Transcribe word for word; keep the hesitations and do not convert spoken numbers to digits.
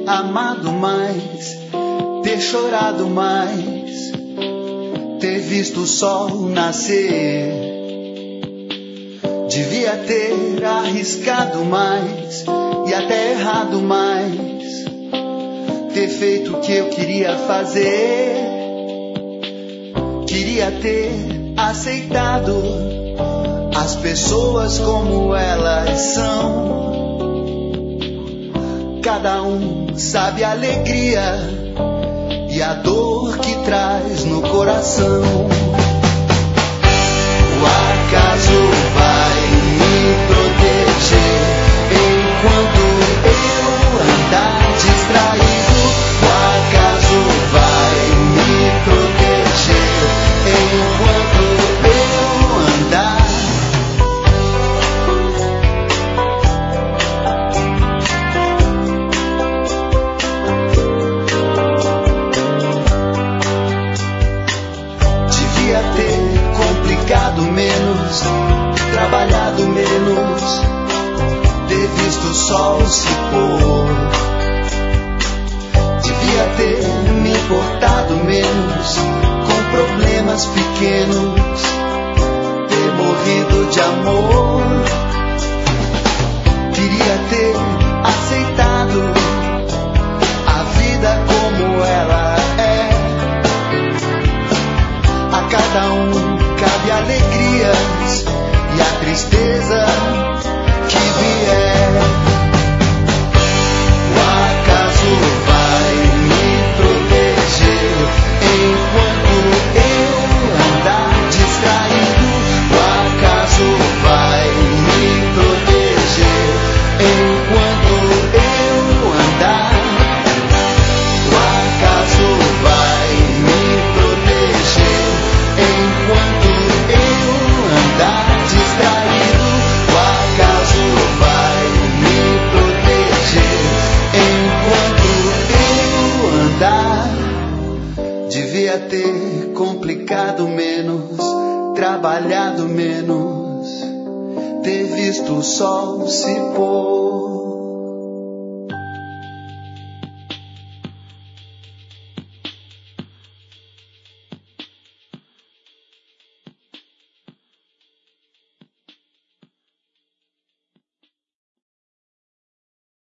amado mais, ter chorado mais, ter visto o sol nascer. Devia ter arriscado mais e até errado mais, ter feito o que eu queria fazer. Queria ter aceitado as pessoas como elas são. Cada um sabe a alegria e a dor que traz no coração. O acaso vai me proteger enquanto eu andar distraído. O acaso vai me proteger enquanto eu andar. Devia ter complicado menos, trabalhado menos, ter visto o sol se pôr. Devia ter me importado menos com problemas pequenos, ter morrido de amor. Queria ter aceitado a vida como ela é. A cada um cabe alegrias e a tristeza que vier. O acaso vai me proteger enquanto eu andar distraído. O acaso vai me proteger enquanto eu andar. O acaso vai me proteger enquanto eu andar distraído. O acaso vai me proteger enquanto eu andar. Devia ter complicado menos, trabalhado menos, ter visto o sol se pôr.